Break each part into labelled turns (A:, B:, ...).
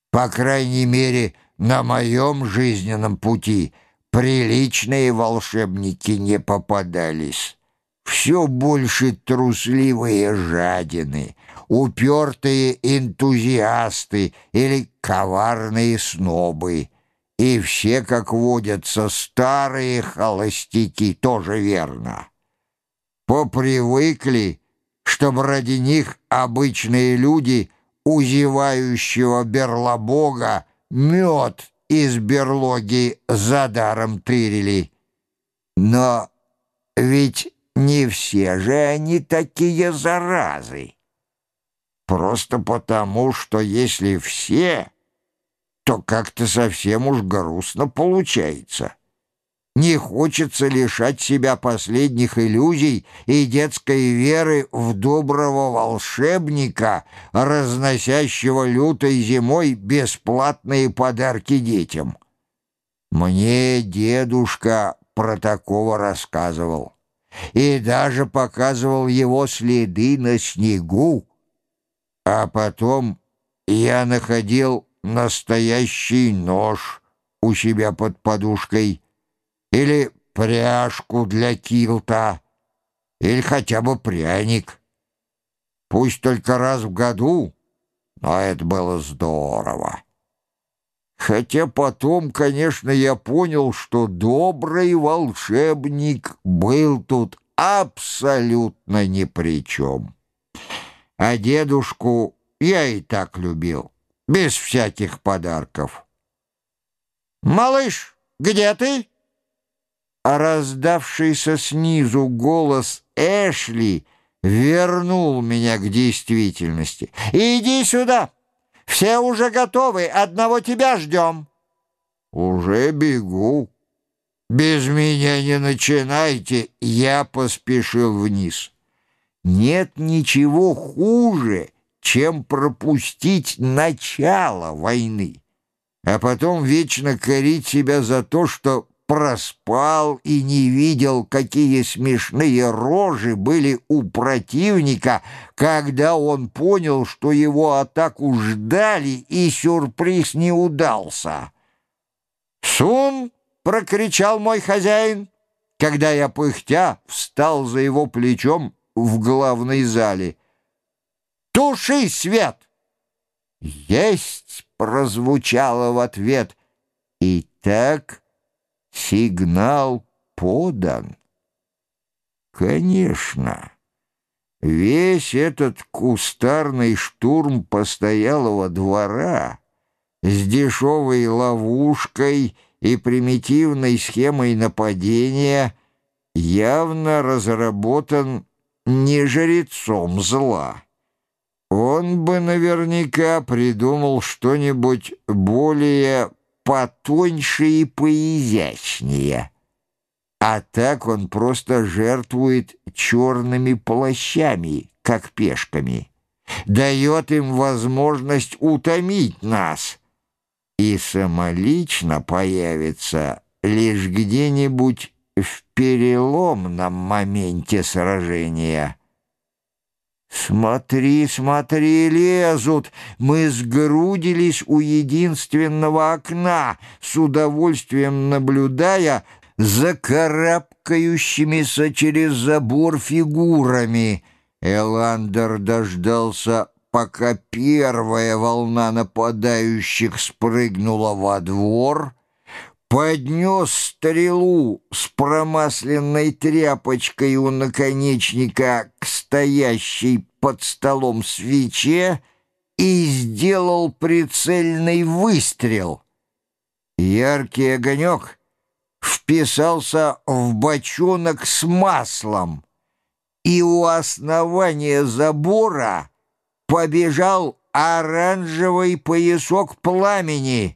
A: По крайней мере, на моем жизненном пути приличные волшебники не попадались. Все больше трусливые жадины, упертые энтузиасты или коварные снобы. И все, как водятся, старые холостяки, тоже верно. Попривыкли, чтобы ради них обычные люди у зевающего берлобога мед из берлоги за даром тырили. Но ведь не все же они такие заразы. Просто потому, что если все, то как-то совсем уж грустно получается. Не хочется лишать себя последних иллюзий и детской веры в доброго волшебника, разносящего лютой зимой бесплатные подарки детям. Мне дедушка про такого рассказывал и даже показывал его следы на снегу. А потом я находил настоящий нож у себя под подушкой, или пряжку для килта, или хотя бы пряник. Пусть только раз в году, но это было здорово. Хотя потом, конечно, я понял, что добрый волшебник был тут абсолютно ни при чем. А дедушку я и так любил, без всяких подарков. «Малыш, где ты?» А раздавшийся снизу голос Эшли вернул меня к действительности. «Иди сюда! Все уже готовы, одного тебя ждем!» «Уже бегу. Без меня не начинайте!» Я поспешил вниз. Нет ничего хуже, чем пропустить начало войны, а потом вечно корить себя за то, что проспал и не видел, какие смешные рожи были у противника, когда он понял, что его атаку ждали и сюрприз не удался. «Сун!» — прокричал мой хозяин, когда я, пыхтя, встал за его плечом в главной зале. «Туши свет!» «Есть!» — прозвучало в ответ. «Итак, сигнал подан». Конечно, весь этот кустарный штурм постоялого двора с дешевой ловушкой и примитивной схемой нападения явно разработан не жрецом зла. Он бы наверняка придумал что-нибудь более потоньше и поизящнее. А так он просто жертвует черными плащами, как пешками, дает им возможность утомить нас и самолично появится лишь где-нибудь в переломном моменте сражения. «Смотри, смотри, лезут!» Мы сгрудились у единственного окна, с удовольствием наблюдая за карабкающимися через забор фигурами. Эландер дождался, пока первая волна нападающих спрыгнула во двор, поднес стрелу с промасленной тряпочкой у наконечника к стоящей под столом свече и сделал прицельный выстрел. Яркий огонек вписался в бочонок с маслом, и у основания забора побежал оранжевый поясок пламени.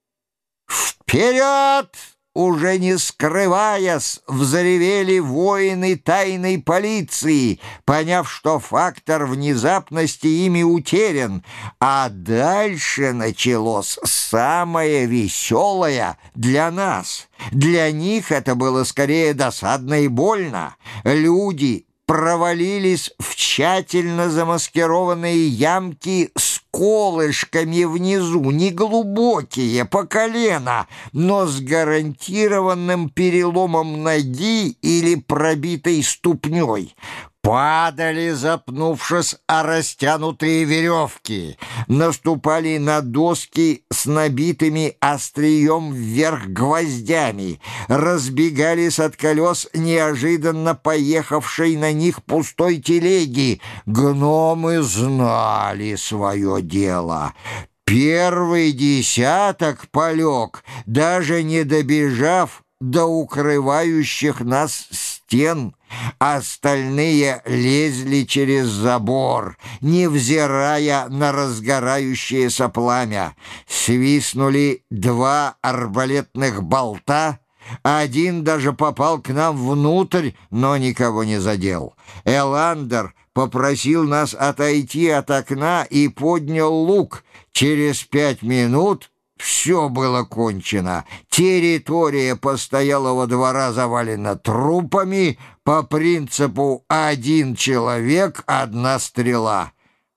A: «Вперед!» Уже не скрываясь, взревели воины тайной полиции, поняв, что фактор внезапности ими утерян. А дальше началось самое веселое для нас. Для них это было скорее досадно и больно. Люди, провалились в тщательно замаскированные ямки с колышками внизу, неглубокие, по колено, но с гарантированным переломом ноги или пробитой ступней. Падали, запнувшись о растянутые веревки, наступали на доски с набитыми острием вверх гвоздями, разбегались от колес неожиданно поехавшей на них пустой телеги. Гномы знали свое дело. Первый десяток полег, даже не добежав до укрывающих нас стен. Остальные лезли через забор, невзирая на разгорающееся пламя. Свистнули 2 арбалетных болта. Один даже попал к нам внутрь, но никого не задел. Эландер попросил нас отойти от окна и поднял лук. Через 5 минут все было кончено. Территория постоялого двора завалена трупами по принципу «один человек, одна стрела».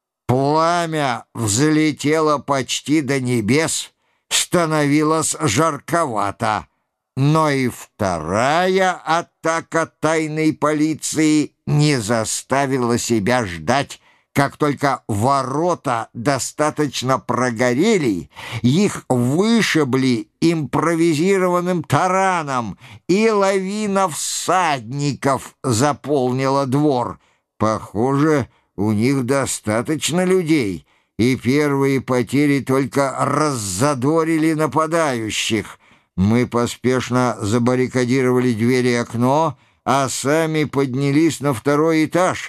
A: Пламя взлетело почти до небес, становилось жарковато. Но и вторая атака тайной полиции не заставила себя ждать. Как только ворота достаточно прогорели, их вышибли импровизированным тараном, и лавина всадников заполнила двор. Похоже, у них достаточно людей, и первые потери только раззадорили нападающих. Мы поспешно забаррикадировали дверь и окно, а сами поднялись на 2-й этаж.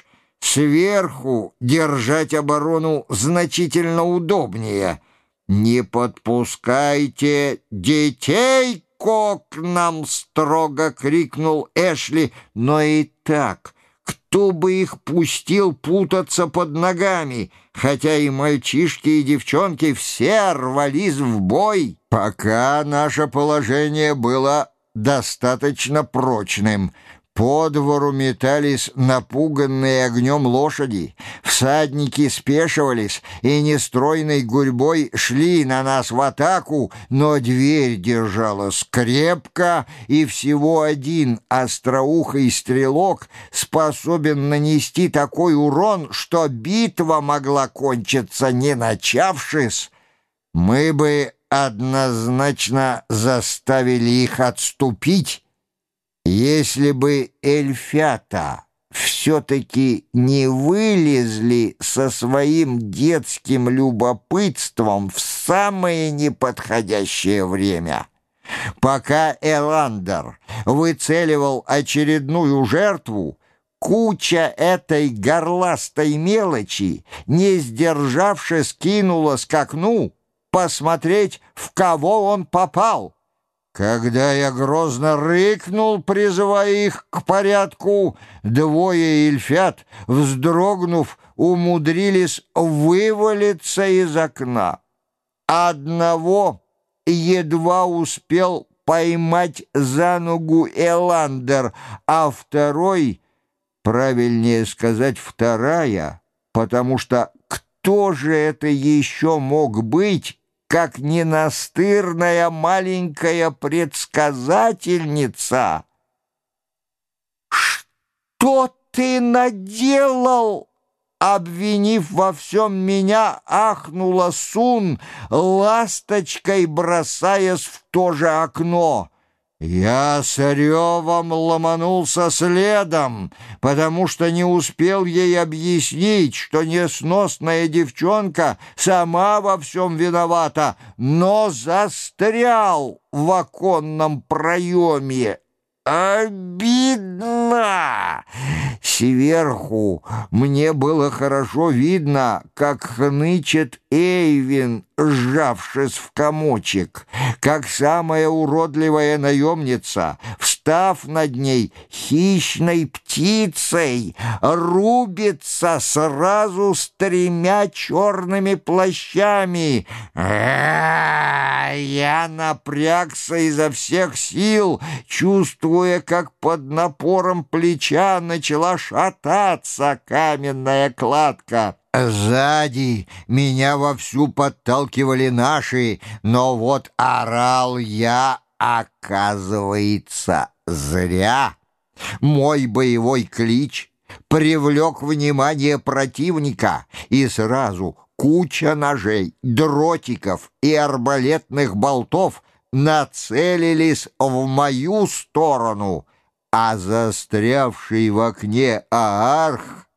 A: Сверху держать оборону значительно удобнее. «Не подпускайте детей к окнам!» — строго крикнул Эшли. Но и так, кто бы их пустил путаться под ногами, хотя и мальчишки, и девчонки все рвались в бой. Пока наше положение было достаточно прочным. По двору метались напуганные огнем лошади, всадники спешивались и нестройной гурьбой шли на нас в атаку, но дверь держалась крепко, и всего один остроухий стрелок способен нанести такой урон, что битва могла кончиться, не начавшись. Мы бы однозначно заставили их отступить, если бы эльфята все-таки не вылезли со своим детским любопытством в самое неподходящее время. Пока Эландер выцеливал очередную жертву, куча этой горластой мелочи, не сдержавшись, кинулась к окну посмотреть, в кого он попал. Когда я грозно рыкнул, призывая их к порядку, 2 эльфят, вздрогнув, умудрились вывалиться из окна. Одного едва успел поймать за ногу Эландер, а второй, правильнее сказать, вторая, потому что кто же это еще мог быть, как ненастырная маленькая предсказательница? «Что ты наделал?» Обвинив во всем меня, ахнула Сун, ласточкой бросаясь в то же окно. Я с ревом ломанулся следом, потому что не успел ей объяснить, что несносная девчонка сама во всем виновата, но застрял в оконном проеме. Обидно! Сверху мне было хорошо видно, как хнычет Эйвин, сжавшись в комочек, как самая уродливая наемница в встав над ней хищной птицей, рубится сразу с 3 черными плащами. Я напрягся изо всех сил, чувствуя, как под напором плеча начала шататься каменная кладка. Сзади меня вовсю подталкивали наши, но вот орал я, оказывается, зря. Мой боевой клич привлек внимание противника, и сразу куча ножей, дротиков и арбалетных болтов нацелились в мою сторону, а застрявший в окне Аарх